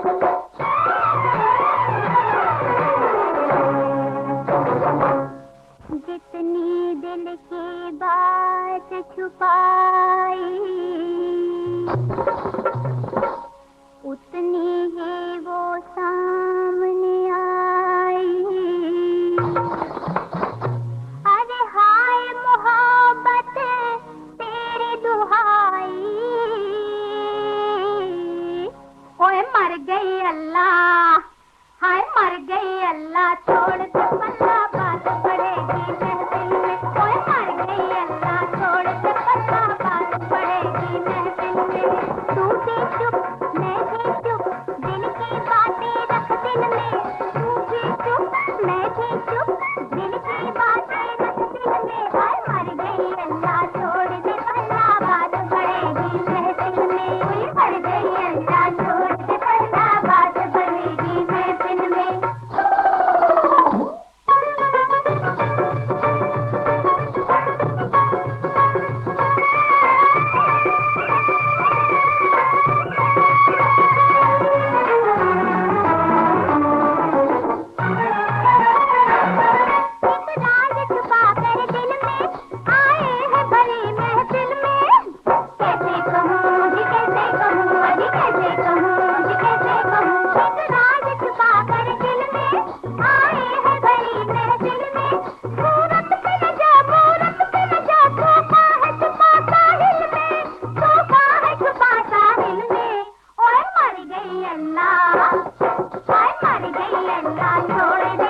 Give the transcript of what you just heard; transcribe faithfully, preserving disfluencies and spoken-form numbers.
जितनी दिल की बात छुपाई उतनी ही वो सामने आई। अरे हाय मोहब्बत तेरी दुहाई, ओए मर गई अल्लाह, हाय मर गई अल्लाह, छोड़ दे पल्ला बात पड़ेगी महफिल में। ओए मर गई अल्लाह, छोड़ दे पल्ला बात पड़ेगी महफिल में। तू भी चुप मैं भी चुप, दिल की बातें रख दिल में। तू भी चुप मैं भी चुप, दिल की बातें रख दिल में। हाय मर गई अल्लाह, छोड़ दे पल्ला बात पड़ेगी महफिल में। ओए मर गई अल्लाह, छोड़ दे पल्ला बात पड़ेगी महफिल में। अल्लाह, हाय मर गई अल्लाह, छोड़ दे